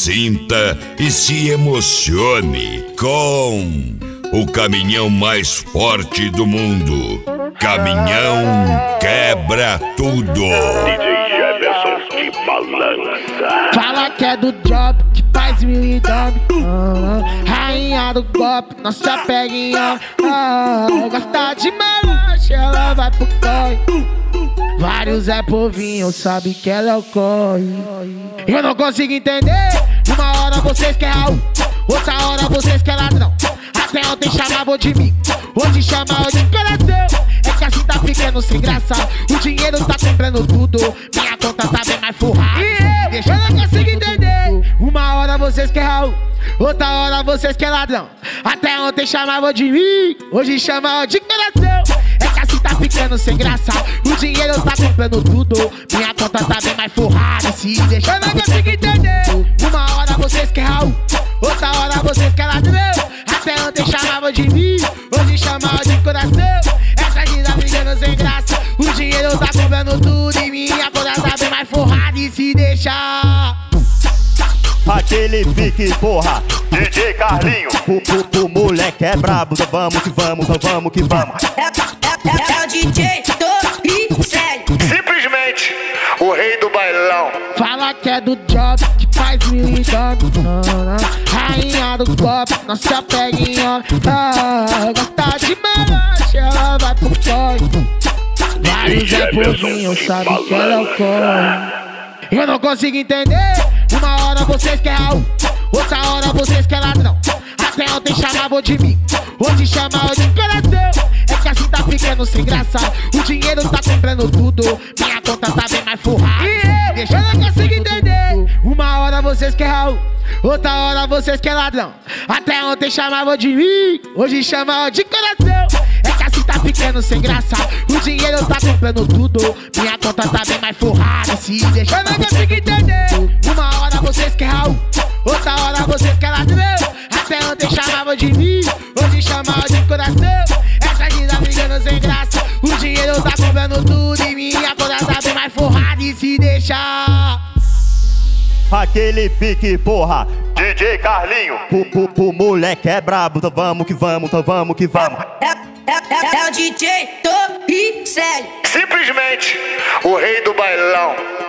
sinta e se emocione com o caminhão mais forte do mundo. Caminhão quebra tudo. DJ Jefferson de balança. Fala que é do job, que faz mil e dame. Rainha do golpe, não se apega em homem. Gosta de melanche, ela vai pro corre. Vários é povinho, sabe que ela é o corre. Eu não consigo entender. Uma hora vocês querem Raul, outra hora vocês querem ladrão. Até ontem chamavam de mim, hoje chamam de coração. É que assim tá ficando sem graça. O dinheiro tá comprando tudo, minha conta tá bem mais forrada. Eu não consigo entender. Uma hora vocês querem Raul, outra hora vocês querem ladrão. Até ontem chamavam de mim, hoje chamam de coração. É que assim tá ficando sem graça. O dinheiro tá comprando tudo, minha conta tá bem mais forrada. Se deixa, eu não consigo entender. Uma hora vocês querem Raul, outra hora vocês querem ladrão. Até ontem chamavam de mim, hoje chamavam de coração. Essa vida brigando sem graça. O dinheiro tá comprando tudo e minha conta tá bem mais forrada. E se deixar aquele pique, porra, DJ Carlinho. O moleque é brabo, então vamos que vamos, então vamos que vamos. É o DJ do Ricelli. Simplesmente o rei do bailão. fala que é do job, que faz mil e dame. Rainha do golpe, não se apega em homem. Gosta de melanche, ela vai pro corre. Vários é povinho, sabe que ela é o corre. Eu não consigo entender. Uma hora vocês querem Raul, outra hora vocês querem ladrão. Até ontem chamavam de mim, hoje chamam de coração. É que assim tá ficando sem graça. O dinheiro tá comprando tudo, minha conta tá bem mais forrada. Eu não consigo entender. Uma hora vocês querem Raul, outra hora vocês querem ladrão. Até ontem chamavam de mim, hoje chamam de coração. É que assim tá ficando sem graça. O dinheiro tá comprando tudo, minha conta tá bem mais forrada. Se deixa, eu não consigo entender. Uma hora vocês querem Raul, outra hora vocês querem ladrão. Até ontem chamavam de mim, hoje chamavam de coração. Essa vida brigando sem graça. O dinheiro tá comprando tudo e minha conta tá bem mais forrada. E se deixar aquele pique, porra, DJ Carlinho. O moleque é brabo, então vamos que vamos, então vamos que vamos. É o DJ do Ricelli. Simplesmente o rei do bailão.